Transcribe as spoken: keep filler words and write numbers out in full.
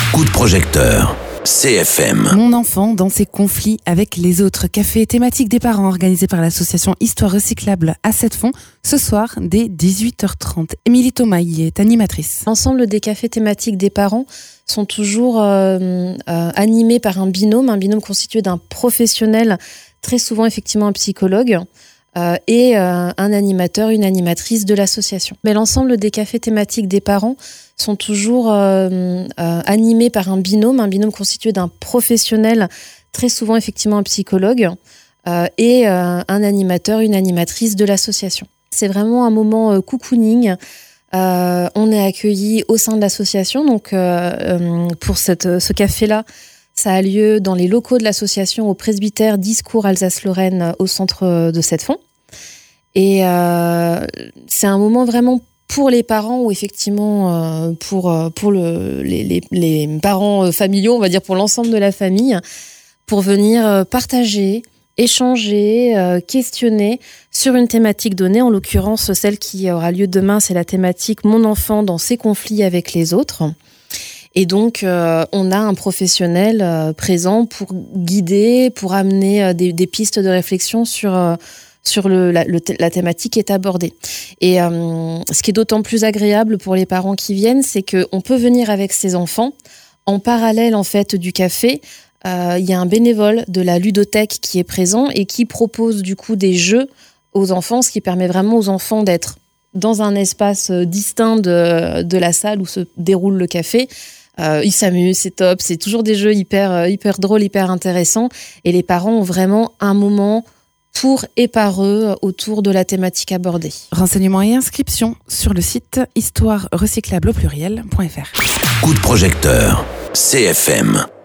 Coup de projecteur. C F M. Mon enfant dans ses conflits avec les autres. Café thématique des parents organisé par l'association Histoire Recyclable à Sept-Fonds ce soir dès dix-huit heures trente. Émilie Thomas y est animatrice. L'ensemble des cafés thématiques des parents sont toujours euh, euh, animés par un binôme, un binôme constitué d'un professionnel, très souvent effectivement un psychologue, euh, et euh, un animateur, une animatrice de l'association. Mais l'ensemble des cafés thématiques des parents sont toujours euh, euh, animés par un binôme, un binôme constitué d'un professionnel, très souvent effectivement un psychologue, euh, et euh, un animateur, une animatrice de l'association. C'est vraiment un moment euh, cocooning. Euh, on est accueillis au sein de l'association, donc euh, euh, pour cette, ce café-là, ça a lieu dans les locaux de l'association au presbytère Discours Alsace-Lorraine au centre de Sept-Fonds. Et euh, c'est un moment vraiment pour les parents ou effectivement euh, pour, pour le, les, les, les parents familiaux, on va dire pour l'ensemble de la famille, pour venir partager, échanger, euh, questionner sur une thématique donnée. En l'occurrence, celle qui aura lieu demain, c'est la thématique « Mon enfant dans ses conflits avec les autres ». Et donc, euh, on a un professionnel euh, présent pour guider, pour amener euh, des, des pistes de réflexion sur, euh, sur le, la, le, la thématique qui est abordée. Et euh, ce qui est d'autant plus agréable pour les parents qui viennent, c'est qu'on peut venir avec ses enfants. En parallèle, en fait, du café, euh, il y a un bénévole de la ludothèque qui est présent et qui propose du coup des jeux aux enfants, ce qui permet vraiment aux enfants d'être dans un espace distinct de, de la salle où se déroule le café. Euh, ils s'amusent, c'est top, c'est toujours des jeux hyper, hyper drôles, hyper intéressants. Et les parents ont vraiment un moment pour et par eux autour de la thématique abordée. Renseignements et inscriptions sur le site histoire recyclable au pluriel point f r. Coup de projecteur. C F M.